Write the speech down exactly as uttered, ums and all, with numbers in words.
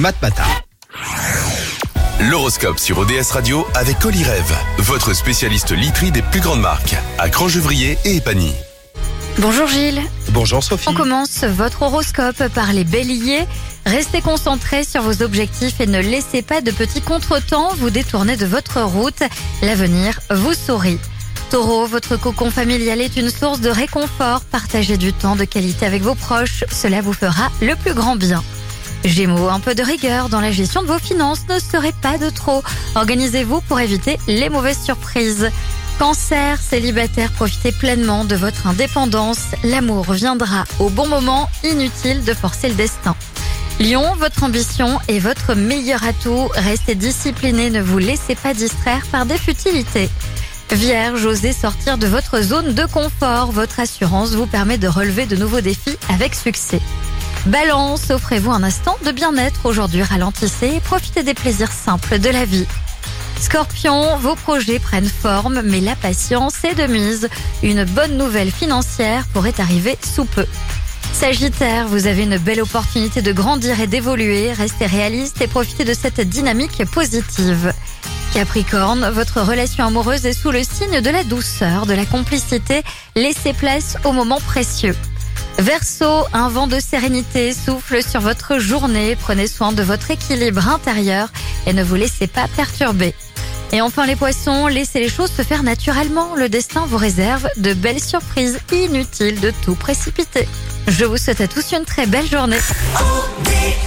Mat Matin. L'horoscope sur O D S Radio avec Colirève, votre spécialiste literie des plus grandes marques, à Crangevrier et Épagny. Bonjour Gilles. Bonjour Sophie. On commence votre horoscope par les béliers. Restez concentrés sur vos objectifs et ne laissez pas de petits contretemps vous détourner de votre route. L'avenir vous sourit. Taureau, votre cocon familial est une source de réconfort. Partagez du temps de qualité avec vos proches, cela vous fera le plus grand bien. Gémeaux, un peu de rigueur dans la gestion de vos finances ne serait pas de trop. Organisez-vous pour éviter les mauvaises surprises. Cancer, célibataire, profitez pleinement de votre indépendance. L'amour viendra au bon moment, inutile de forcer le destin. Lion, votre ambition est votre meilleur atout. Restez discipliné, ne vous laissez pas distraire par des futilités. Vierge, osez sortir de votre zone de confort. Votre assurance vous permet de relever de nouveaux défis avec succès. Balance, offrez-vous un instant de bien-être aujourd'hui, ralentissez et profitez des plaisirs simples de la vie. Scorpion, vos projets prennent forme, mais la patience est de mise. Une bonne nouvelle financière pourrait arriver sous peu. Sagittaire, vous avez une belle opportunité de grandir et d'évoluer. Restez réaliste et profitez de cette dynamique positive. Capricorne, votre relation amoureuse est sous le signe de la douceur, de la complicité. Laissez place aux moments précieux. Verseau, un vent de sérénité souffle sur votre journée. Prenez soin de votre équilibre intérieur et ne vous laissez pas perturber. Et enfin les poissons, laissez les choses se faire naturellement. Le destin vous réserve de belles surprises. Inutile de tout précipiter. Je vous souhaite à tous une très belle journée.